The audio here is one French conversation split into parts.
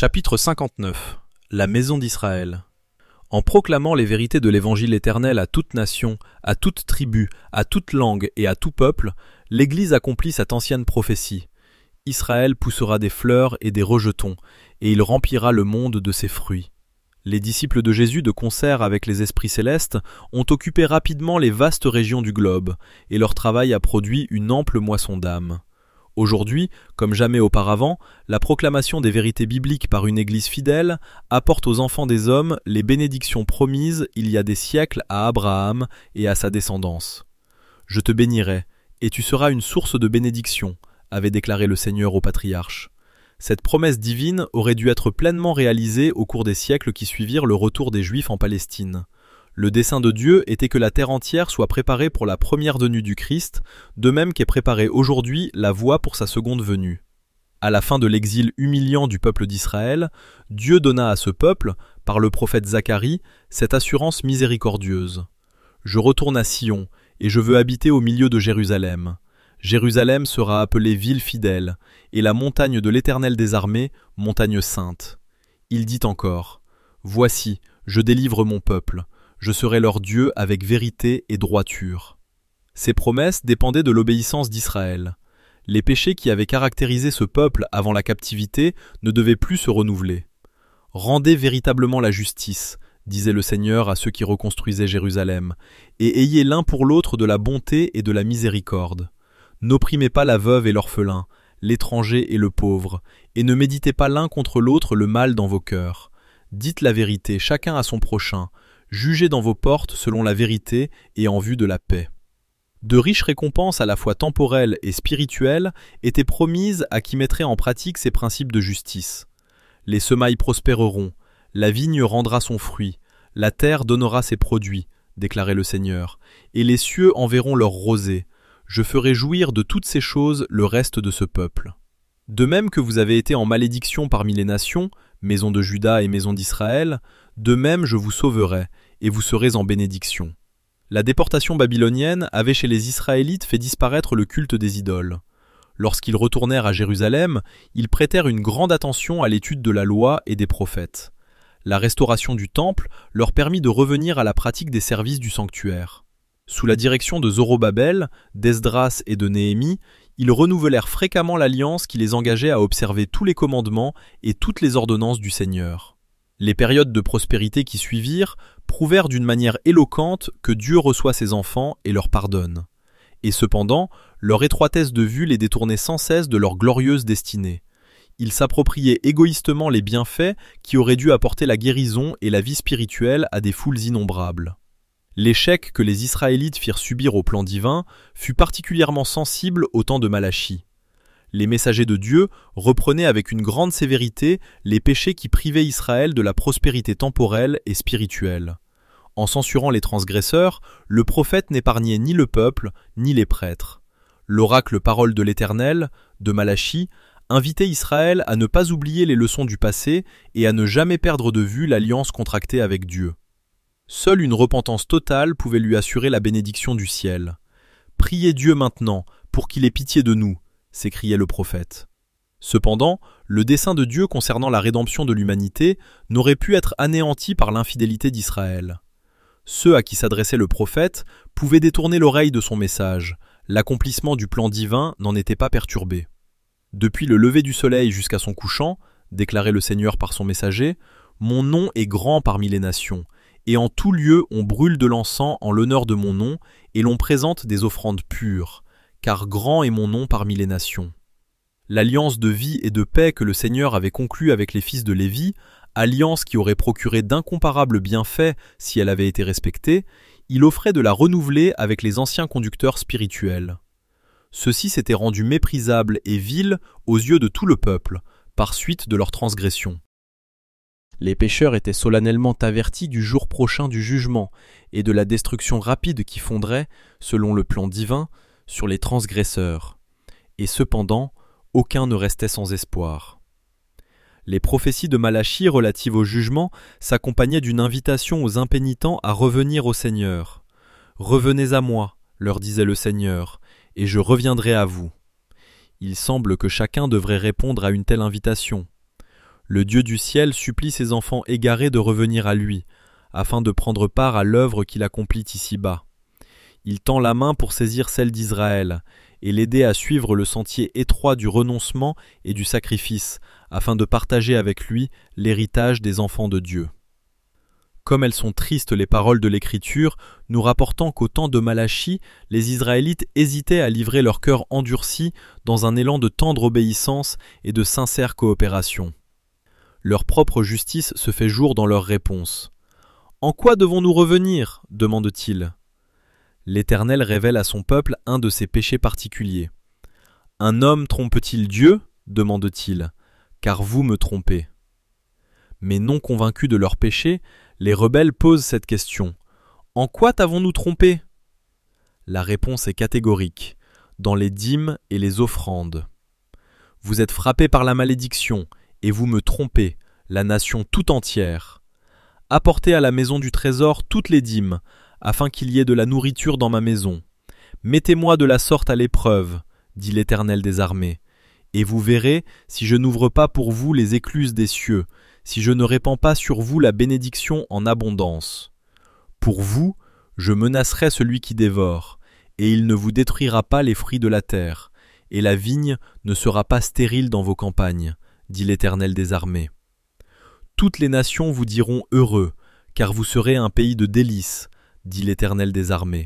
Chapitre 59. La maison d'Israël. En proclamant les vérités de l'évangile éternel à toute nation, à toute tribu, à toute langue et à tout peuple, l'Église accomplit cette ancienne prophétie. Israël poussera des fleurs et des rejetons, et il remplira le monde de ses fruits. Les disciples de Jésus, de concert avec les esprits célestes, ont occupé rapidement les vastes régions du globe, et leur travail a produit une ample moisson d'âmes. Aujourd'hui, comme jamais auparavant, la proclamation des vérités bibliques par une Église fidèle apporte aux enfants des hommes les bénédictions promises il y a des siècles à Abraham et à sa descendance. « Je te bénirai, et tu seras une source de bénédiction », avait déclaré le Seigneur au patriarche. Cette promesse divine aurait dû être pleinement réalisée au cours des siècles qui suivirent le retour des Juifs en Palestine. Le dessein de Dieu était que la terre entière soit préparée pour la première venue du Christ, de même qu'est préparée aujourd'hui la voie pour sa seconde venue. À la fin de l'exil humiliant du peuple d'Israël, Dieu donna à ce peuple, par le prophète Zacharie, cette assurance miséricordieuse. « Je retourne à Sion, et je veux habiter au milieu de Jérusalem. Jérusalem sera appelée ville fidèle, et la montagne de l'Éternel des armées, montagne sainte. » Il dit encore, « Voici, je délivre mon peuple. Je serai leur Dieu avec vérité et droiture. » Ces promesses dépendaient de l'obéissance d'Israël. Les péchés qui avaient caractérisé ce peuple avant la captivité ne devaient plus se renouveler. « Rendez véritablement la justice, » disait le Seigneur à ceux qui reconstruisaient Jérusalem, « et ayez l'un pour l'autre de la bonté et de la miséricorde. N'opprimez pas la veuve et l'orphelin, l'étranger et le pauvre, et ne méditez pas l'un contre l'autre le mal dans vos cœurs. Dites la vérité, chacun à son prochain. Jugez dans vos portes selon la vérité et en vue de la paix. » De riches récompenses à la fois temporelles et spirituelles étaient promises à qui mettrait en pratique ces principes de justice. Les semailles prospéreront, la vigne rendra son fruit, la terre donnera ses produits, déclarait le Seigneur, et les cieux enverront leur rosée. Je ferai jouir de toutes ces choses le reste de ce peuple. De même que vous avez été en malédiction parmi les nations, maison de Juda et maison d'Israël, de même je vous sauverai, et vous serez en bénédiction. La déportation babylonienne avait chez les Israélites fait disparaître le culte des idoles. Lorsqu'ils retournèrent à Jérusalem, ils prêtèrent une grande attention à l'étude de la loi et des prophètes. La restauration du temple leur permit de revenir à la pratique des services du sanctuaire. Sous la direction de Zorobabel, d'Esdras et de Néhémie, ils renouvelèrent fréquemment l'alliance qui les engageait à observer tous les commandements et toutes les ordonnances du Seigneur. Les périodes de prospérité qui suivirent prouvèrent d'une manière éloquente que Dieu reçoit ses enfants et leur pardonne. Et cependant, leur étroitesse de vue les détournait sans cesse de leur glorieuse destinée. Ils s'appropriaient égoïstement les bienfaits qui auraient dû apporter la guérison et la vie spirituelle à des foules innombrables. L'échec que les Israélites firent subir au plan divin fut particulièrement sensible au temps de Malachie. Les messagers de Dieu reprenaient avec une grande sévérité les péchés qui privaient Israël de la prospérité temporelle et spirituelle. En censurant les transgresseurs, le prophète n'épargnait ni le peuple, ni les prêtres. L'oracle Parole de l'Éternel, de Malachie, invitait Israël à ne pas oublier les leçons du passé et à ne jamais perdre de vue l'alliance contractée avec Dieu. Seule une repentance totale pouvait lui assurer la bénédiction du ciel. « Priez Dieu maintenant, pour qu'il ait pitié de nous », s'écriait le prophète. Cependant, le dessein de Dieu concernant la rédemption de l'humanité n'aurait pu être anéanti par l'infidélité d'Israël. Ceux à qui s'adressait le prophète pouvaient détourner l'oreille de son message. L'accomplissement du plan divin n'en était pas perturbé. Depuis le lever du soleil jusqu'à son couchant, déclarait le Seigneur par son messager, mon nom est grand parmi les nations, et en tout lieu on brûle de l'encens en l'honneur de mon nom, et l'on présente des offrandes pures, car grand est mon nom parmi les nations. L'alliance de vie et de paix que le Seigneur avait conclue avec les fils de Lévi, alliance qui aurait procuré d'incomparables bienfaits si elle avait été respectée, il offrait de la renouveler avec les anciens conducteurs spirituels. Ceux-ci s'étaient rendus méprisables et vils aux yeux de tout le peuple, par suite de leur transgression. Les pécheurs étaient solennellement avertis du jour prochain du jugement et de la destruction rapide qui fondrait, selon le plan divin, sur les transgresseurs. Et cependant, aucun ne restait sans espoir. Les prophéties de Malachie relatives au jugement s'accompagnaient d'une invitation aux impénitents à revenir au Seigneur. « Revenez à moi, leur disait le Seigneur, et je reviendrai à vous. » Il semble que chacun devrait répondre à une telle invitation. Le Dieu du ciel supplie ses enfants égarés de revenir à lui, afin de prendre part à l'œuvre qu'il accomplit ici-bas. Il tend la main pour saisir celle d'Israël et l'aider à suivre le sentier étroit du renoncement et du sacrifice, afin de partager avec lui l'héritage des enfants de Dieu. Comme elles sont tristes les paroles de l'Écriture, nous rapportant qu'au temps de Malachie, les Israélites hésitaient à livrer leur cœur endurci dans un élan de tendre obéissance et de sincère coopération. Leur propre justice se fait jour dans leur réponse. « En quoi devons-nous revenir » demande-t-il. L'Éternel révèle à son peuple un de ses péchés particuliers. « Un homme trompe-t-il Dieu » demande-t-il, « car vous me trompez. » Mais non convaincus de leur péché, les rebelles posent cette question. « En quoi t'avons-nous trompé » La réponse est catégorique, dans les dîmes et les offrandes. Vous êtes frappés par la malédiction, et vous me trompez, la nation tout entière. Apportez à la maison du trésor toutes les dîmes, afin qu'il y ait de la nourriture dans ma maison. Mettez-moi de la sorte à l'épreuve, dit l'Éternel des armées, et vous verrez si je n'ouvre pas pour vous les écluses des cieux, si je ne répands pas sur vous la bénédiction en abondance. Pour vous, je menacerai celui qui dévore, et il ne vous détruira pas les fruits de la terre, et la vigne ne sera pas stérile dans vos campagnes, dit l'Éternel des armées. Toutes les nations vous diront heureux, car vous serez un pays de délices, dit l'Éternel des armées.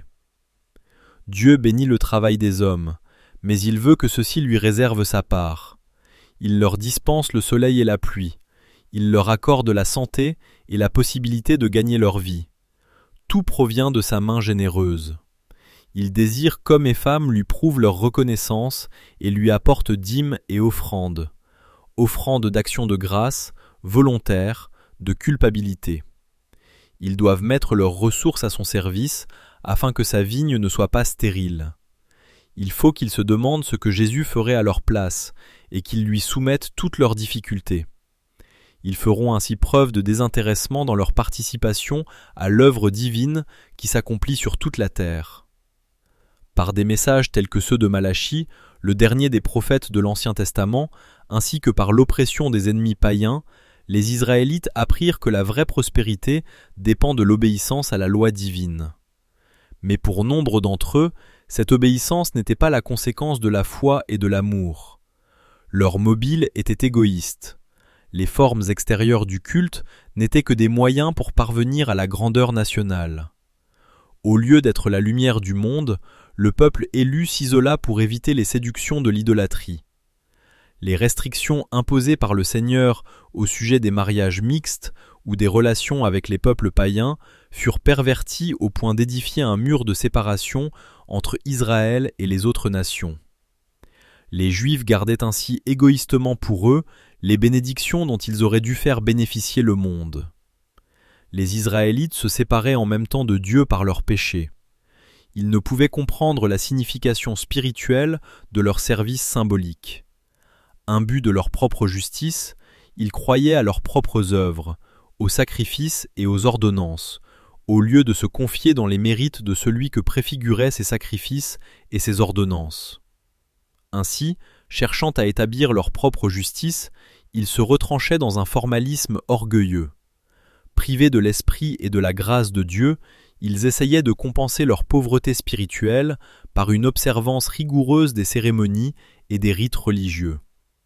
Dieu bénit le travail des hommes, mais il veut que ceux-ci lui réservent sa part. Il leur dispense le soleil et la pluie. Il leur accorde la santé et la possibilité de gagner leur vie. Tout provient de sa main généreuse. Il désire qu'hommes et femmes lui prouvent leur reconnaissance et lui apportent dîmes et offrandes d'action de grâce, volontaires, de culpabilité. Ils doivent mettre leurs ressources à son service afin que sa vigne ne soit pas stérile. Il faut qu'ils se demandent ce que Jésus ferait à leur place et qu'ils lui soumettent toutes leurs difficultés. Ils feront ainsi preuve de désintéressement dans leur participation à l'œuvre divine qui s'accomplit sur toute la terre. Par des messages tels que ceux de Malachie, le dernier des prophètes de l'Ancien Testament, ainsi que par l'oppression des ennemis païens, les Israélites apprirent que la vraie prospérité dépend de l'obéissance à la loi divine. Mais pour nombre d'entre eux, cette obéissance n'était pas la conséquence de la foi et de l'amour. Leur mobile était égoïste. Les formes extérieures du culte n'étaient que des moyens pour parvenir à la grandeur nationale. Au lieu d'être la lumière du monde, le peuple élu s'isola pour éviter les séductions de l'idolâtrie. Les restrictions imposées par le Seigneur au sujet des mariages mixtes ou des relations avec les peuples païens furent perverties au point d'édifier un mur de séparation entre Israël et les autres nations. Les Juifs gardaient ainsi égoïstement pour eux les bénédictions dont ils auraient dû faire bénéficier le monde. Les Israélites se séparaient en même temps de Dieu par leurs péchés. Ils ne pouvaient comprendre la signification spirituelle de leur service symbolique. Imbus de leur propre justice, ils croyaient à leurs propres œuvres, aux sacrifices et aux ordonnances, au lieu de se confier dans les mérites de celui que préfiguraient ces sacrifices et ces ordonnances. Ainsi, cherchant à établir leur propre justice, ils se retranchaient dans un formalisme orgueilleux. Privés de l'esprit et de la grâce de Dieu, ils essayaient de compenser leur pauvreté spirituelle par une observance rigoureuse des cérémonies et des rites religieux.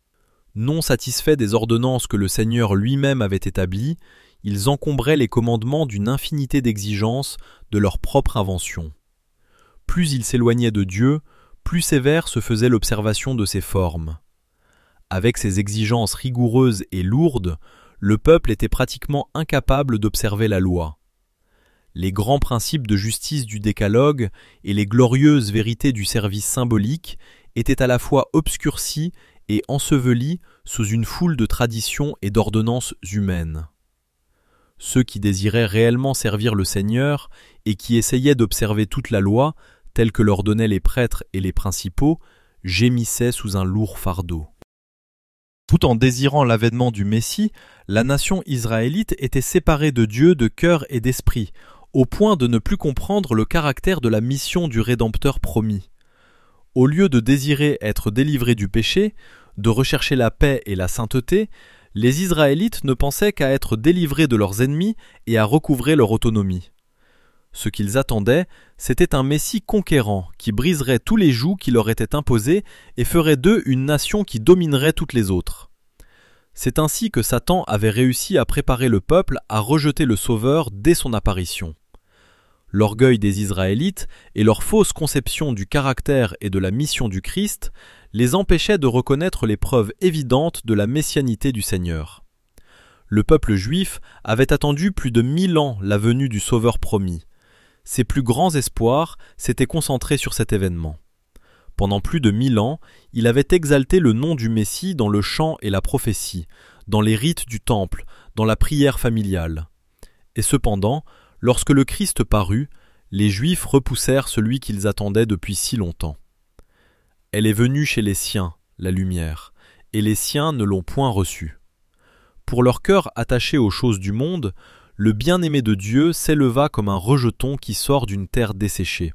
Non satisfaits des ordonnances que le Seigneur lui-même avait établies, ils encombraient les commandements d'une infinité d'exigences de leur propre invention. Plus ils s'éloignaient de Dieu, plus sévère se faisait l'observation de ses formes. Avec ces exigences rigoureuses et lourdes, le peuple était pratiquement incapable d'observer la loi. Les grands principes de justice du décalogue et les glorieuses vérités du service symbolique étaient à la fois obscurcis et ensevelis sous une foule de traditions et d'ordonnances humaines. Ceux qui désiraient réellement servir le Seigneur et qui essayaient d'observer toute la loi, telle que l'ordonnaient les prêtres et les principaux, gémissaient sous un lourd fardeau. Tout en désirant l'avènement du Messie, la nation israélite était séparée de Dieu de cœur et d'esprit, au point de ne plus comprendre le caractère de la mission du Rédempteur promis. Au lieu de désirer être délivrés du péché, de rechercher la paix et la sainteté, les Israélites ne pensaient qu'à être délivrés de leurs ennemis et à recouvrer leur autonomie. Ce qu'ils attendaient, c'était un Messie conquérant qui briserait tous les jougs qui leur étaient imposés et ferait d'eux une nation qui dominerait toutes les autres. C'est ainsi que Satan avait réussi à préparer le peuple à rejeter le Sauveur dès son apparition. L'orgueil des Israélites et leur fausse conception du caractère et de la mission du Christ les empêchaient de reconnaître les preuves évidentes de la messianité du Seigneur. Le peuple juif avait attendu plus de 1000 ans la venue du Sauveur promis. Ses plus grands espoirs s'étaient concentrés sur cet événement. Pendant plus de 1000 ans, il avait exalté le nom du Messie dans le chant et la prophétie, dans les rites du temple, dans la prière familiale. Et cependant, lorsque le Christ parut, les Juifs repoussèrent celui qu'ils attendaient depuis si longtemps. Elle est venue chez les siens, la lumière, et les siens ne l'ont point reçue. Pour leur cœur attaché aux choses du monde, le bien-aimé de Dieu s'éleva comme un rejeton qui sort d'une terre desséchée.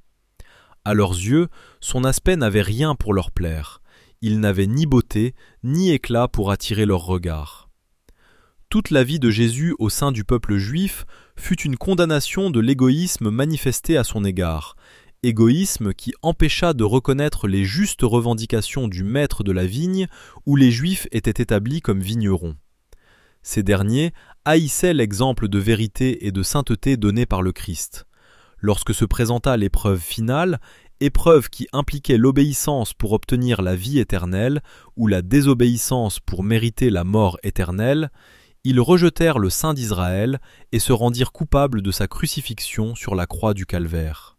À leurs yeux, son aspect n'avait rien pour leur plaire. Il n'avait ni beauté, ni éclat pour attirer leur regard. Toute la vie de Jésus au sein du peuple juif fut une condamnation de l'égoïsme manifesté à son égard, égoïsme qui empêcha de reconnaître les justes revendications du maître de la vigne où les Juifs étaient établis comme vignerons. Ces derniers haïssaient l'exemple de vérité et de sainteté donné par le Christ. Lorsque se présenta l'épreuve finale, épreuve qui impliquait l'obéissance pour obtenir la vie éternelle ou la désobéissance pour mériter la mort éternelle, ils rejetèrent le Saint d'Israël et se rendirent coupables de sa crucifixion sur la croix du Calvaire.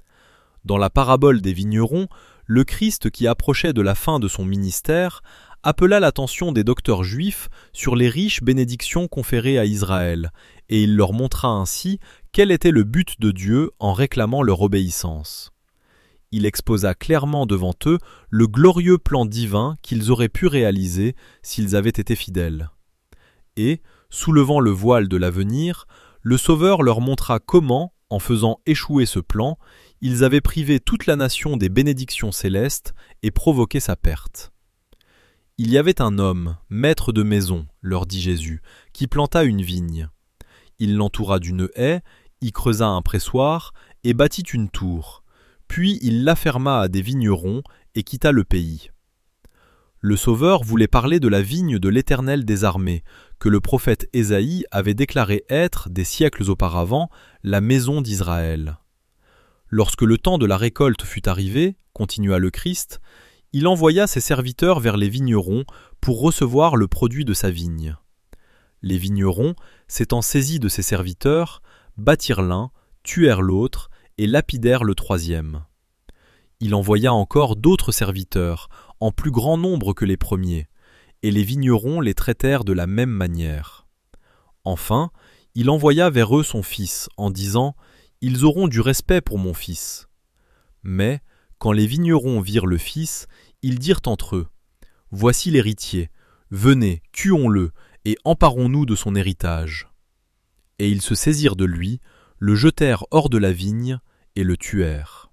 Dans la parabole des vignerons, le Christ qui approchait de la fin de son ministère appela l'attention des docteurs juifs sur les riches bénédictions conférées à Israël, et il leur montra ainsi quel était le but de Dieu en réclamant leur obéissance. Il exposa clairement devant eux le glorieux plan divin qu'ils auraient pu réaliser s'ils avaient été fidèles. Et, soulevant le voile de l'avenir, le Sauveur leur montra comment, en faisant échouer ce plan, ils avaient privé toute la nation des bénédictions célestes et provoqué sa perte. Il y avait un homme, maître de maison, leur dit Jésus, qui planta une vigne. Il l'entoura d'une haie, y creusa un pressoir et bâtit une tour. Puis il l'afferma à des vignerons et quitta le pays. Le Sauveur voulait parler de la vigne de l'Éternel des armées, que le prophète Ésaïe avait déclaré être, des siècles auparavant, la maison d'Israël. Lorsque le temps de la récolte fut arrivé, continua le Christ, il envoya ses serviteurs vers les vignerons pour recevoir le produit de sa vigne. Les vignerons, s'étant saisis de ses serviteurs, battirent l'un, tuèrent l'autre et lapidèrent le troisième. Il envoya encore d'autres serviteurs, en plus grand nombre que les premiers, et les vignerons les traitèrent de la même manière. Enfin, il envoya vers eux son fils, en disant « Ils auront du respect pour mon fils. » Mais, quand les vignerons virent le fils, ils dirent entre eux « Voici l'héritier, venez, tuons-le, et emparons-nous de son héritage. » Et ils se saisirent de lui, le jetèrent hors de la vigne, et le tuèrent.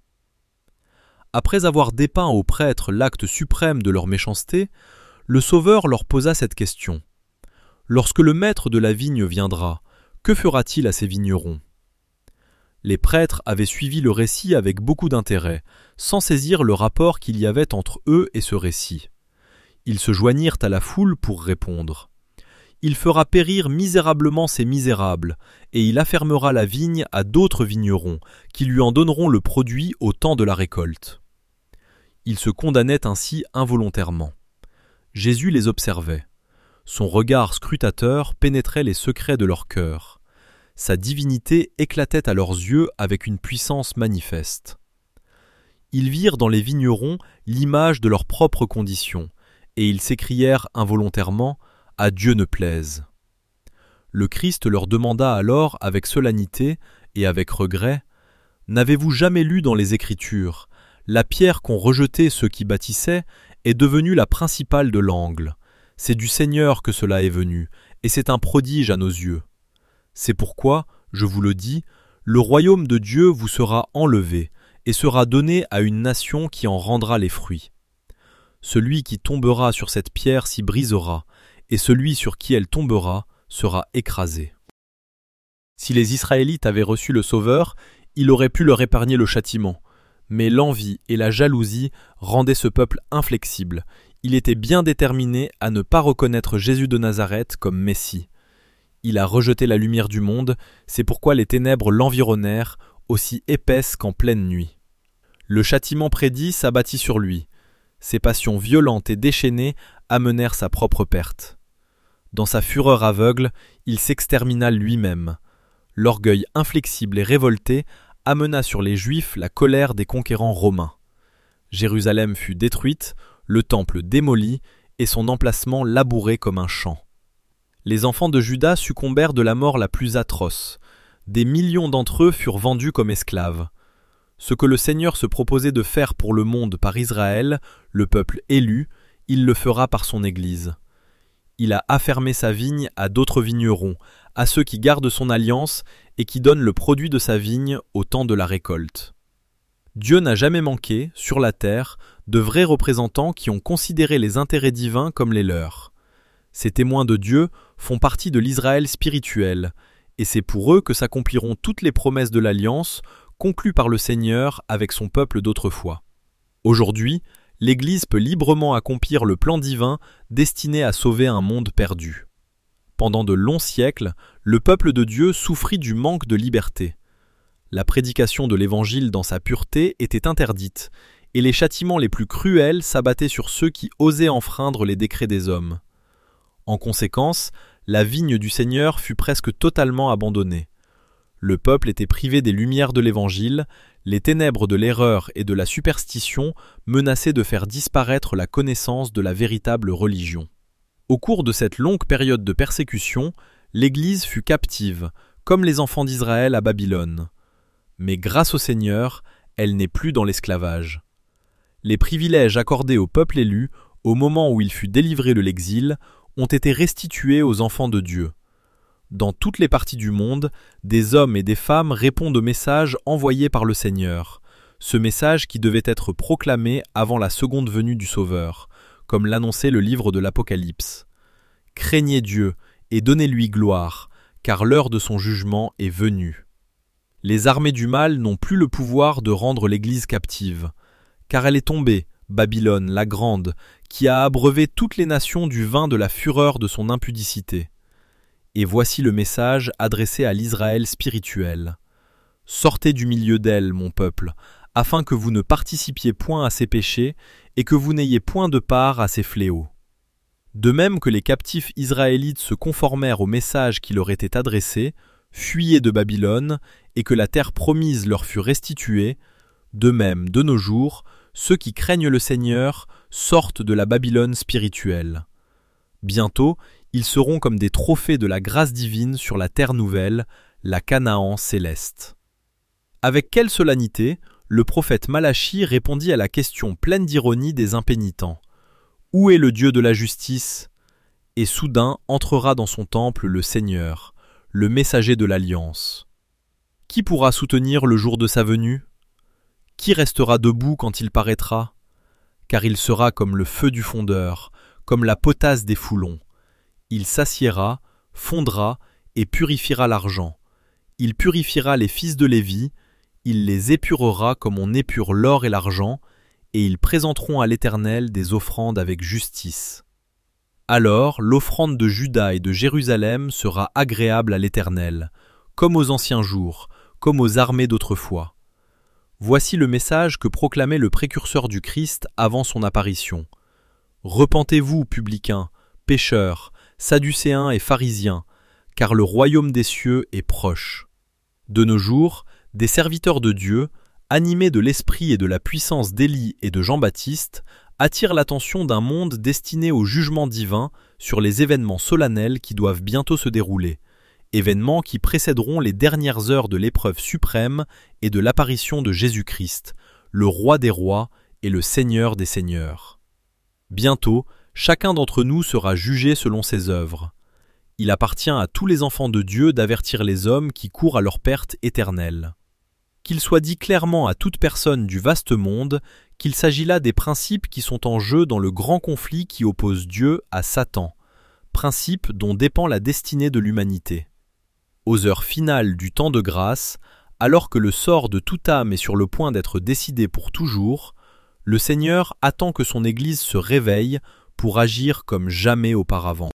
Après avoir dépeint aux prêtres l'acte suprême de leur méchanceté, le Sauveur leur posa cette question. Lorsque le maître de la vigne viendra, que fera-t-il à ces vignerons ? Les prêtres avaient suivi le récit avec beaucoup d'intérêt, sans saisir le rapport qu'il y avait entre eux et ce récit. Ils se joignirent à la foule pour répondre. Il fera périr misérablement ces misérables, et il affermera la vigne à d'autres vignerons, qui lui en donneront le produit au temps de la récolte. Ils se condamnaient ainsi involontairement. Jésus les observait. Son regard scrutateur pénétrait les secrets de leur cœur. Sa divinité éclatait à leurs yeux avec une puissance manifeste. Ils virent dans les vignerons l'image de leur propre condition, et ils s'écrièrent involontairement « À Dieu ne plaise ». Le Christ leur demanda alors avec solennité et avec regret « N'avez-vous jamais lu dans les Écritures, la pierre qu'ont rejetée ceux qui bâtissaient est devenue la principale de l'angle. C'est du Seigneur que cela est venu, et c'est un prodige à nos yeux. C'est pourquoi, je vous le dis, le royaume de Dieu vous sera enlevé, et sera donné à une nation qui en rendra les fruits. Celui qui tombera sur cette pierre s'y brisera, et celui sur qui elle tombera sera écrasé. Si les Israélites avaient reçu le Sauveur, il aurait pu leur épargner le châtiment. Mais l'envie et la jalousie rendaient ce peuple inflexible. Il était bien déterminé à ne pas reconnaître Jésus de Nazareth comme Messie. Il a rejeté la lumière du monde, c'est pourquoi les ténèbres l'environnèrent, aussi épaisses qu'en pleine nuit. Le châtiment prédit s'abattit sur lui. Ses passions violentes et déchaînées amenèrent sa propre perte. Dans sa fureur aveugle, il s'extermina lui-même. L'orgueil inflexible et révolté amena sur les Juifs la colère des conquérants romains. Jérusalem fut détruite, le temple démoli et son emplacement labouré comme un champ. Les enfants de Juda succombèrent de la mort la plus atroce. Des millions d'entre eux furent vendus comme esclaves. Ce que le Seigneur se proposait de faire pour le monde par Israël, le peuple élu, il le fera par son Église. Il a affermé sa vigne à d'autres vignerons, à ceux qui gardent son alliance et qui donnent le produit de sa vigne au temps de la récolte. Dieu n'a jamais manqué, sur la terre, de vrais représentants qui ont considéré les intérêts divins comme les leurs. Ces témoins de Dieu font partie de l'Israël spirituel, et c'est pour eux que s'accompliront toutes les promesses de l'alliance conclues par le Seigneur avec son peuple d'autrefois. Aujourd'hui, l'Église peut librement accomplir le plan divin destiné à sauver un monde perdu. Pendant de longs siècles, le peuple de Dieu souffrit du manque de liberté. La prédication de l'Évangile dans sa pureté était interdite, et les châtiments les plus cruels s'abattaient sur ceux qui osaient enfreindre les décrets des hommes. En conséquence, la vigne du Seigneur fut presque totalement abandonnée. Le peuple était privé des lumières de l'Évangile, les ténèbres de l'erreur et de la superstition menaçaient de faire disparaître la connaissance de la véritable religion. Au cours de cette longue période de persécution, l'Église fut captive, comme les enfants d'Israël à Babylone. Mais grâce au Seigneur, elle n'est plus dans l'esclavage. Les privilèges accordés au peuple élu, au moment où il fut délivré de l'exil, ont été restitués aux enfants de Dieu. Dans toutes les parties du monde, des hommes et des femmes répondent au message envoyé par le Seigneur, ce message qui devait être proclamé avant la seconde venue du Sauveur, comme l'annonçait le livre de l'Apocalypse. Craignez Dieu et donnez-lui gloire, car l'heure de son jugement est venue. Les armées du mal n'ont plus le pouvoir de rendre l'Église captive, car elle est tombée, Babylone la grande, qui a abreuvé toutes les nations du vin de la fureur de son impudicité. Et voici le message adressé à l'Israël spirituel. Sortez du milieu d'elle, mon peuple, afin que vous ne participiez point à ses péchés et que vous n'ayez point de part à ses fléaux. De même que les captifs israélites se conformèrent au message qui leur était adressé, fuyez de Babylone, et que la terre promise leur fut restituée, de même, de nos jours, ceux qui craignent le Seigneur sortent de la Babylone spirituelle. Bientôt, ils seront comme des trophées de la grâce divine sur la terre nouvelle, la Canaan céleste. Avec quelle solennité, le prophète Malachi répondit à la question pleine d'ironie des impénitents. « Où est le Dieu de la justice ?» Et soudain entrera dans son temple le Seigneur, le messager de l'Alliance. Qui pourra soutenir le jour de sa venue ? Qui restera debout quand il paraîtra ? Car il sera comme le feu du fondeur, comme la potasse des foulons. Il s'assiera, fondra et purifiera l'argent. Il purifiera les fils de Lévi, il les épurera comme on épure l'or et l'argent, et ils présenteront à l'Éternel des offrandes avec justice. Alors l'offrande de Juda et de Jérusalem sera agréable à l'Éternel, comme aux anciens jours, comme aux armées d'autrefois. Voici le message que proclamait le précurseur du Christ avant son apparition. Repentez-vous, publicains, pécheurs, sadducéens et pharisiens, car le royaume des cieux est proche. De nos jours, des serviteurs de Dieu, animés de l'esprit et de la puissance d'Élie et de Jean-Baptiste, attirent l'attention d'un monde destiné au jugement divin sur les événements solennels qui doivent bientôt se dérouler, événements qui précéderont les dernières heures de l'épreuve suprême et de l'apparition de Jésus-Christ, le roi des rois et le Seigneur des seigneurs. Bientôt, chacun d'entre nous sera jugé selon ses œuvres. Il appartient à tous les enfants de Dieu d'avertir les hommes qui courent à leur perte éternelle. Qu'il soit dit clairement à toute personne du vaste monde qu'il s'agit là des principes qui sont en jeu dans le grand conflit qui oppose Dieu à Satan, principe dont dépend la destinée de l'humanité. Aux heures finales du temps de grâce, alors que le sort de toute âme est sur le point d'être décidé pour toujours, le Seigneur attend que son Église se réveille pour agir comme jamais auparavant.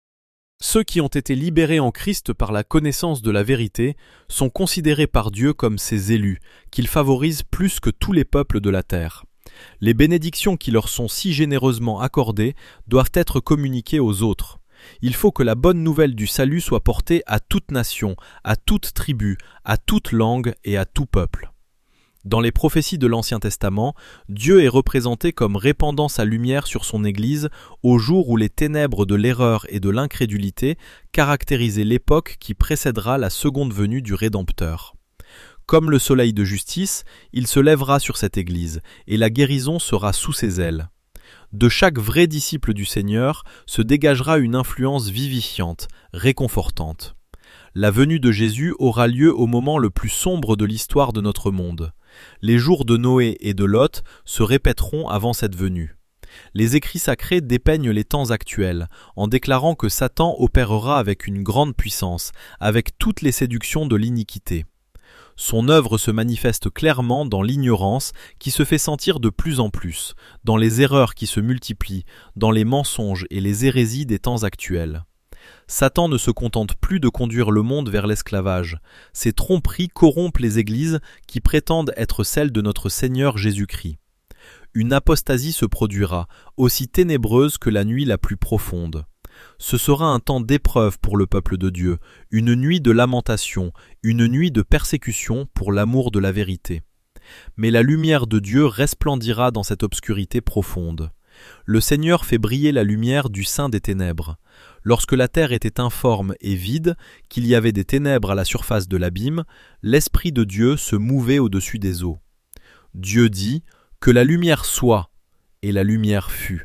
Ceux qui ont été libérés en Christ par la connaissance de la vérité sont considérés par Dieu comme ses élus, qu'il favorise plus que tous les peuples de la terre. Les bénédictions qui leur sont si généreusement accordées doivent être communiquées aux autres. Il faut que la bonne nouvelle du salut soit portée à toute nation, à toute tribu, à toute langue et à tout peuple. Dans les prophéties de l'Ancien Testament, Dieu est représenté comme répandant sa lumière sur son Église au jour où les ténèbres de l'erreur et de l'incrédulité caractérisaient l'époque qui précédera la seconde venue du Rédempteur. Comme le soleil de justice, il se lèvera sur cette Église, et la guérison sera sous ses ailes. De chaque vrai disciple du Seigneur se dégagera une influence vivifiante, réconfortante. La venue de Jésus aura lieu au moment le plus sombre de l'histoire de notre monde. Les jours de Noé et de Lot se répéteront avant cette venue. Les écrits sacrés dépeignent les temps actuels, en déclarant que Satan opérera avec une grande puissance, avec toutes les séductions de l'iniquité. Son œuvre se manifeste clairement dans l'ignorance qui se fait sentir de plus en plus, dans les erreurs qui se multiplient, dans les mensonges et les hérésies des temps actuels. Satan ne se contente plus de conduire le monde vers l'esclavage. Ses tromperies corrompent les églises qui prétendent être celles de notre Seigneur Jésus-Christ. Une apostasie se produira, aussi ténébreuse que la nuit la plus profonde. Ce sera un temps d'épreuve pour le peuple de Dieu, une nuit de lamentation, une nuit de persécution pour l'amour de la vérité. Mais la lumière de Dieu resplendira dans cette obscurité profonde. Le Seigneur fait briller la lumière du sein des ténèbres. Lorsque la terre était informe et vide, qu'il y avait des ténèbres à la surface de l'abîme, l'Esprit de Dieu se mouvait au-dessus des eaux. Dieu dit « Que la lumière soit », et la lumière fut.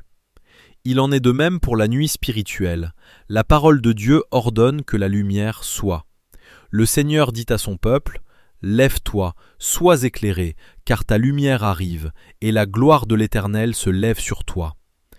Il en est de même pour la nuit spirituelle. La parole de Dieu ordonne que la lumière soit. Le Seigneur dit à son peuple « Lève-toi, sois éclairé, car ta lumière arrive, et la gloire de l'Éternel se lève sur toi. »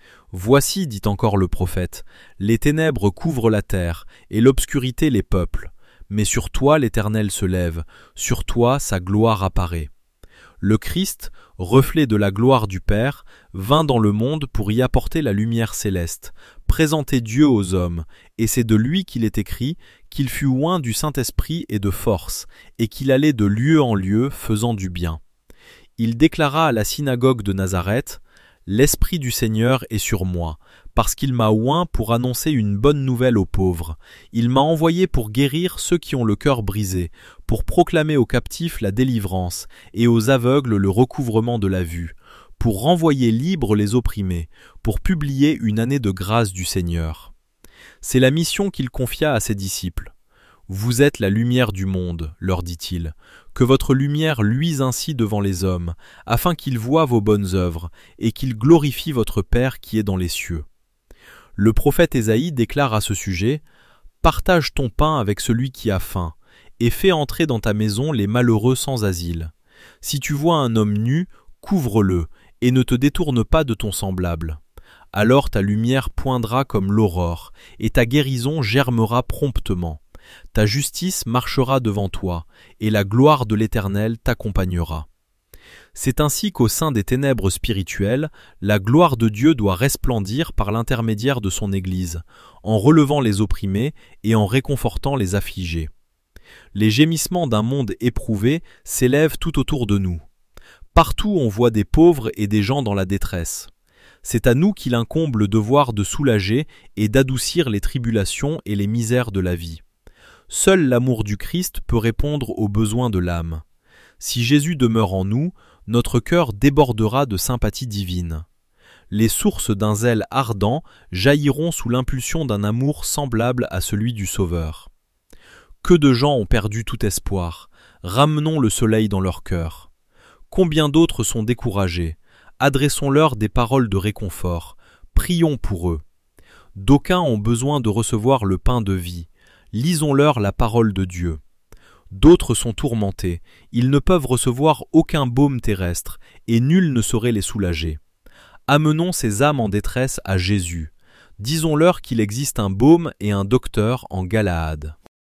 Voici, dit encore le prophète, les ténèbres couvrent la terre, et l'obscurité les peuples. Mais sur toi l'Éternel se lève, sur toi sa gloire apparaît. Le Christ, reflet de la gloire du Père, vint dans le monde pour y apporter la lumière céleste, présenter Dieu aux hommes, et c'est de lui qu'il est écrit qu'il fut oint du Saint-Esprit et de force, et qu'il allait de lieu en lieu faisant du bien. Il déclara à la synagogue de Nazareth « L'Esprit du Seigneur est sur moi, parce qu'il m'a oint pour annoncer une bonne nouvelle aux pauvres. Il m'a envoyé pour guérir ceux qui ont le cœur brisé, pour proclamer aux captifs la délivrance, et aux aveugles le recouvrement de la vue, pour renvoyer libres les opprimés, pour publier une année de grâce du Seigneur. » C'est la mission qu'il confia à ses disciples. « Vous êtes la lumière du monde, leur dit-il, que votre lumière luise ainsi devant les hommes, afin qu'ils voient vos bonnes œuvres, et qu'ils glorifient votre Père qui est dans les cieux. » Le prophète Ésaïe déclare à ce sujet « Partage ton pain avec celui qui a faim, et fais entrer dans ta maison les malheureux sans asile. Si tu vois un homme nu, couvre-le, et ne te détourne pas de ton semblable. Alors ta lumière poindra comme l'aurore, et ta guérison germera promptement. Ta justice marchera devant toi, et la gloire de l'Éternel t'accompagnera. » C'est ainsi qu'au sein des ténèbres spirituelles, la gloire de Dieu doit resplendir par l'intermédiaire de son Église, en relevant les opprimés et en réconfortant les affligés. Les gémissements d'un monde éprouvé s'élèvent tout autour de nous. Partout on voit des pauvres et des gens dans la détresse. C'est à nous qu'il incombe le devoir de soulager et d'adoucir les tribulations et les misères de la vie. Seul l'amour du Christ peut répondre aux besoins de l'âme. Si Jésus demeure en nous, notre cœur débordera de sympathie divine. Les sources d'un zèle ardent jailliront sous l'impulsion d'un amour semblable à celui du Sauveur. Que de gens ont perdu tout espoir, ramenons le soleil dans leur cœur. Combien d'autres sont découragés, adressons-leur des paroles de réconfort, prions pour eux. D'aucuns ont besoin de recevoir le pain de vie, lisons-leur la parole de Dieu. D'autres sont tourmentés, ils ne peuvent recevoir aucun baume terrestre, et nul ne saurait les soulager. Amenons ces âmes en détresse à Jésus. Disons-leur qu'il existe un baume et un docteur en Galaad.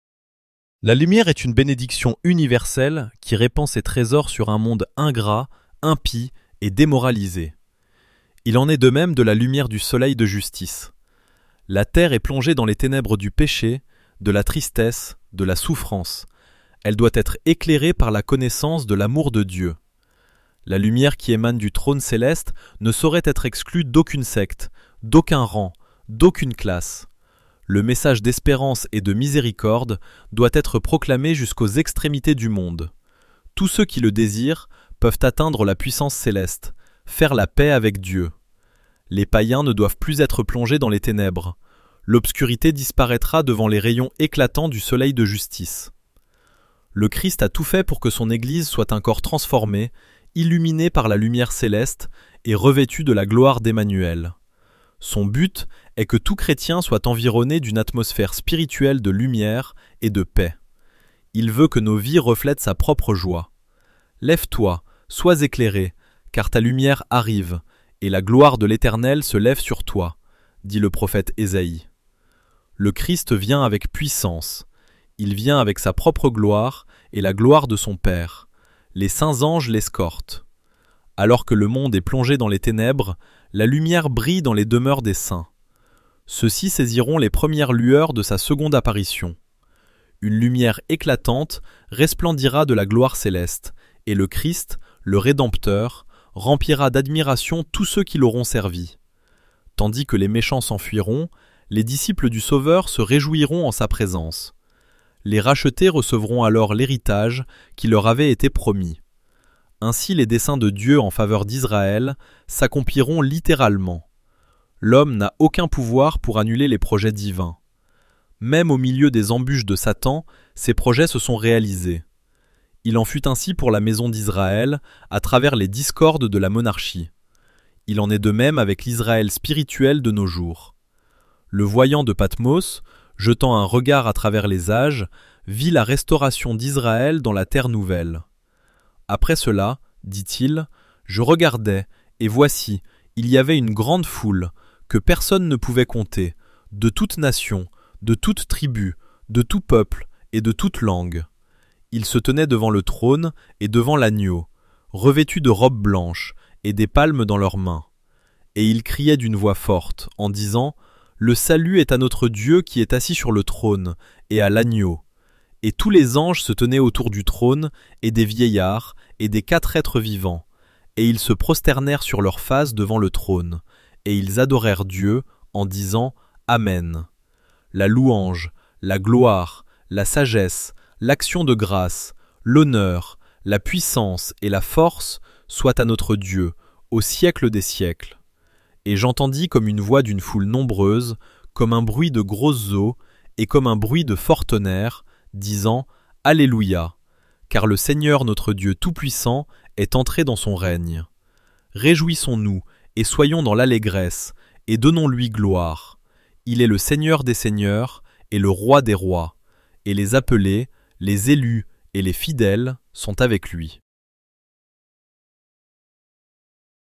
La lumière est une bénédiction universelle qui répand ses trésors sur un monde ingrat, impie et démoralisé. Il en est de même de la lumière du soleil de justice. La terre est plongée dans les ténèbres du péché, de la tristesse, de la souffrance. Elle doit être éclairée par la connaissance de l'amour de Dieu. La lumière qui émane du trône céleste ne saurait être exclue d'aucune secte, d'aucun rang, d'aucune classe. Le message d'espérance et de miséricorde doit être proclamé jusqu'aux extrémités du monde. Tous ceux qui le désirent peuvent atteindre la puissance céleste, faire la paix avec Dieu. Les païens ne doivent plus être plongés dans les ténèbres. L'obscurité disparaîtra devant les rayons éclatants du soleil de justice. Le Christ a tout fait pour que son Église soit un corps transformé, illuminé par la lumière céleste et revêtu de la gloire d'Emmanuel. Son but est que tout chrétien soit environné d'une atmosphère spirituelle de lumière et de paix. Il veut que nos vies reflètent sa propre joie. Lève-toi, sois éclairé, car ta lumière arrive, et la gloire de l'Éternel se lève sur toi, dit le prophète Ésaïe. Le Christ vient avec puissance. Il vient avec sa propre gloire et la gloire de son Père. Les saints anges l'escortent. Alors que le monde est plongé dans les ténèbres, la lumière brille dans les demeures des saints. Ceux-ci saisiront les premières lueurs de sa seconde apparition. Une lumière éclatante resplendira de la gloire céleste, et le Christ, le Rédempteur, remplira d'admiration tous ceux qui l'auront servi. Tandis que les méchants s'enfuiront, les disciples du Sauveur se réjouiront en sa présence. Les rachetés recevront alors l'héritage qui leur avait été promis. Ainsi les desseins de Dieu en faveur d'Israël s'accompliront littéralement. L'homme n'a aucun pouvoir pour annuler les projets divins. Même au milieu des embûches de Satan, ses projets se sont réalisés. Il en fut ainsi pour la maison d'Israël à travers les discordes de la monarchie. Il en est de même avec l'Israël spirituel de nos jours. Le voyant de Patmos, jetant un regard à travers les âges, vit la restauration d'Israël dans la terre nouvelle. Après cela, dit-il, je regardais, et voici, il y avait une grande foule, que personne ne pouvait compter, de toute nation, de toute tribu, de tout peuple et de toute langue. Ils se tenaient devant le trône et devant l'agneau, revêtus de robes blanches et des palmes dans leurs mains. Et ils criaient d'une voix forte, en disant « Le salut est à notre Dieu qui est assis sur le trône, et à l'agneau. » Et tous les anges se tenaient autour du trône, et des vieillards, et des 4 êtres vivants. Et ils se prosternèrent sur leurs faces devant le trône, et ils adorèrent Dieu en disant « Amen ». La louange, la gloire, la sagesse, l'action de grâce, l'honneur, la puissance et la force soient à notre Dieu, au siècle des siècles. Et j'entendis comme une voix d'une foule nombreuse, comme un bruit de grosses eaux, et comme un bruit de fort tonnerre, disant « Alléluia » car le Seigneur notre Dieu Tout-Puissant est entré dans son règne. Réjouissons-nous et soyons dans l'allégresse, et donnons-lui gloire. Il est le Seigneur des seigneurs et le Roi des rois, et les appelés, les élus et les fidèles sont avec lui.